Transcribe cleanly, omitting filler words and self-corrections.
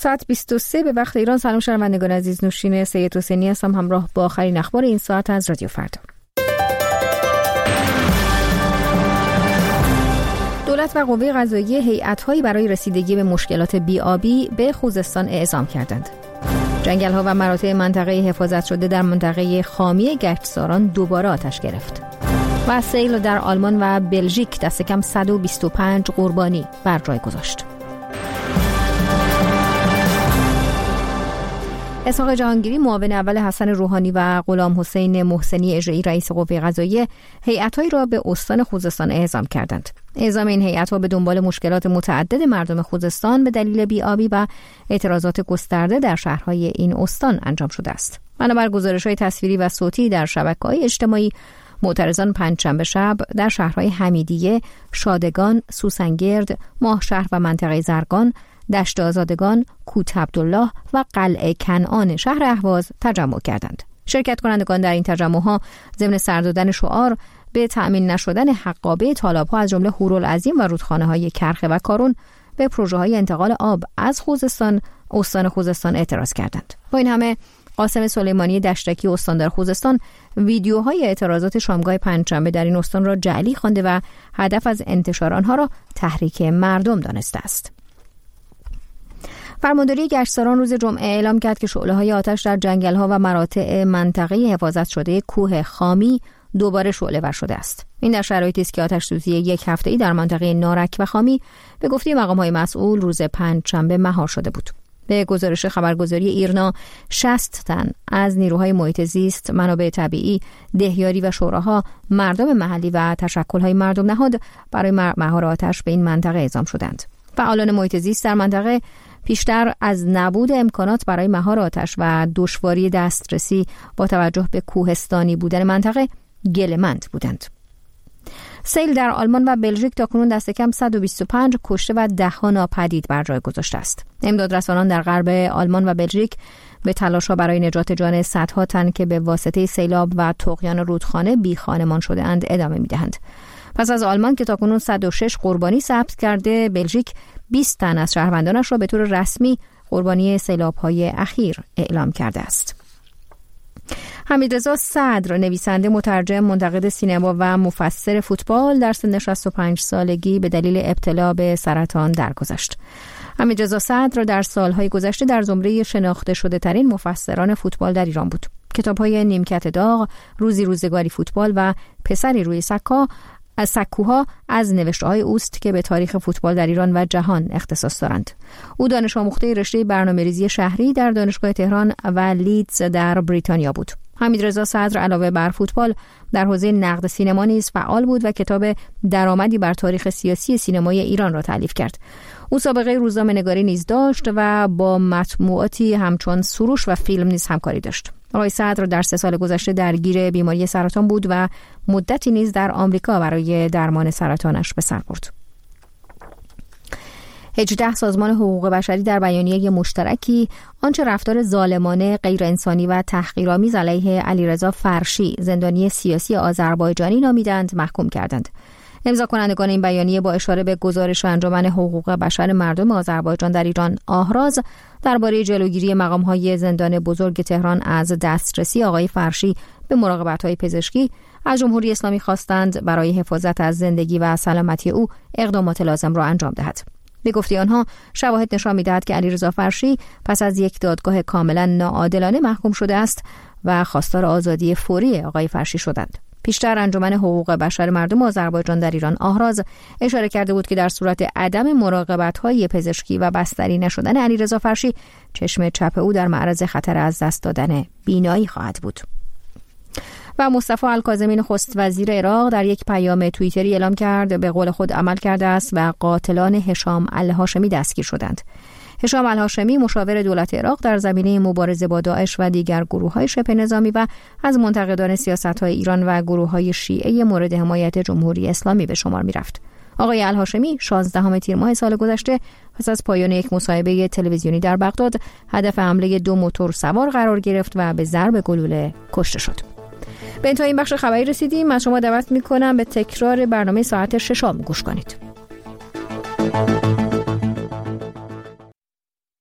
ساعت 23 به وقت ایران. سلام شنوندگان عزیز، نوشین سید حسینی هستم همراه با آخرین اخبار این ساعت از رادیو فردا. دولت و قوه قضاییه هیئت‌هایی برای رسیدگی به مشکلات بی‌آبی به خوزستان اعزام کردند. جنگل‌ها و مراتع منطقه حفاظت شده در منطقه خامی گچساران دوباره آتش گرفت. و سیل در آلمان و بلژیک دست کم 125 قربانی بر جای گذاشت. اسحاق جهانگیری معاون اول حسن روحانی و غلام حسین محسنی اجرایی رئیس قوه قضاییه هیئت‌هایی را به استان خوزستان اعزام کردند. اعزام این هیئت‌ها به دنبال مشکلات متعدد مردم خوزستان به دلیل بی‌آبی و اعتراضات گسترده در شهرهای این استان انجام شده است. بنابر گزارش‌های تصویری و صوتی در شبکه‌های اجتماعی، معترضان پنجشنبه شب در شهرهای حمیدیه، شادگان، سوسنگرد، ماهشهر و منطقه زرگان، دشت آزادگان، کوت عبدالله و قلعه کنعان شهر اهواز تجمع کردند. شرکت کنندگان در این تجمع‌ها ضمن سر دادن شعار به تأمین نشدن حقابه تالاب‌ها از جمله هورالعظیم و رودخانه‌های کرخه و کارون به پروژه‌های انتقال آب از خوزستان استان خوزستان اعتراض کردند. با این همه قاسم سلیمانی دشتکی استاندار خوزستان ویدیوهای اعتراضات شامگاه پنجشنبه در این استان را جعلی خوانده و هدف از انتشار آنها را تحریک مردم دانسته است. فرمانداری گچساران روز جمعه اعلام کرد که شعله‌های آتش در جنگل‌ها و مراتع منطقه حفاظت شده کوه خامی دوباره شعله‌ور شده است. این در شرایطی است که آتش‌سوزی یک هفته‌ای در منطقه نارک و خامی به گفته مقام‌های مسئول روز پنجشنبه مهار شده بود. به گزارش خبرگزاری ایرنا 60 تن از نیروهای محیط زیست، منابع طبیعی، دهیاری و شوراها، مردم محلی و تشکل‌های مردم نهاد برای مهار آتش به این منطقه اعزام شدند. فعالان محیط زیست در منطقه پیشتر از نبود امکانات برای مهار آتش و دشواری دسترسی با توجه به کوهستانی بودن منطقه گله‌مند بودند. سیل در آلمان و بلژیک تاکنون دست کم 125 کشته و 10 ناپدید بر جای گذاشته است. امدادرسانان در غرب آلمان و بلژیک به تلاش‌ها برای نجات جان صدها تن که به واسطه سیلاب و طغیان رودخانه بی خانمان شده اند ادامه می‌دهند. پس از آلمان که تاکنون 106 قربانی ثبت کرده، بلژیک 20 تن از شهروندانش را به طور رسمی قربانی سیلاب‌های اخیر اعلام کرده است. حمیدرضا صدر، نویسنده، مترجم، منتقد سینما و مفسر فوتبال در سن 65 سالگی به دلیل ابتلا به سرطان درگذشت. حمیدرضا صدر در سالهای گذشته در زمره شناخته شده ترین مفسران فوتبال در ایران بود. کتاب‌های نیمکت داغ، روزی روزگاری فوتبال و پسری روی سکوها از نوشته‌های اوست که به تاریخ فوتبال در ایران و جهان اختصاص دارند. او دانش آموخته رشته برنامه‌ریزی شهری در دانشگاه تهران و لیدز در بریتانیا بود. حمیدرضا صدر علاوه بر فوتبال در حوزه نقد سینما نیز فعال بود و کتاب درآمدی بر تاریخ سیاسی سینمای ایران را تألیف کرد. او سابقه روزنامه‌نگاری نیز داشت و با مطبوعاتی همچون سروش و فیلم نیز همکاری داشت. آقای صدر در 3 سال گذشته درگیر بیماری سرطان بود و مدتی نیز در آمریکا برای درمان سرطانش به سر برد. 18 سازمان حقوق بشری در بیانیه مشترکی آنچه رفتار ظالمانه، غیر انسانی و تحقیرآمیز علیه علیرضا فرشی، زندانی سیاسی آذربایجانی نامیدند، محکوم کردند. امضا کنندگان این بیانیه با اشاره به گزارش انجمن حقوق بشر مردم آذربایجان در ایران آهراز درباره جلوگیری مقام‌های زندان بزرگ تهران از دسترسی آقای فرشی به مراقبت‌های پزشکی از جمهوری اسلامی خواستند برای حفاظت از زندگی و سلامتی او اقدامات لازم را انجام دهد. به گفته آنها شواهد نشان می‌دهد که علیرضا فرشی پس از یک دادگاه کاملا ناعادلانه محکوم شده است و خواستار آزادی فوری آقای فرشی شدند. پیشتر انجمن حقوق بشر مردم آذربایجان در ایران آهراز اشاره کرده بود که در صورت عدم مراقبت‌های پزشکی و بستری نشدن علیرضا فرشی، چشم چپ او در معرض خطر از دست دادن بینایی خواهد بود. و مصطفی الکاظمی نخست وزیر عراق در یک پیام توییتری اعلام کرد به قول خود عمل کرده است و قاتلان هشام الهاشمی دستگیر شدند. هشام الهاشمی مشاور دولت عراق در زمینه مبارزه با داعش و دیگر گروه‌های شبه نظامی و از منتقدان سیاست‌های ایران و گروه‌های شیعه مورد حمایت جمهوری اسلامی به شمار می‌رفت. آقای الهاشمی 16 تیر ماه سال گذشته پس از پایان یک مصاحبه تلویزیونی در بغداد هدف حمله 2 موتور سوار قرار گرفت و به ضرب گلوله کشته شد. به انتهای این بخش خبری رسیدیم. از شما دعوت می‌کنم به تکرار برنامه ساعت 6 گوش کنید.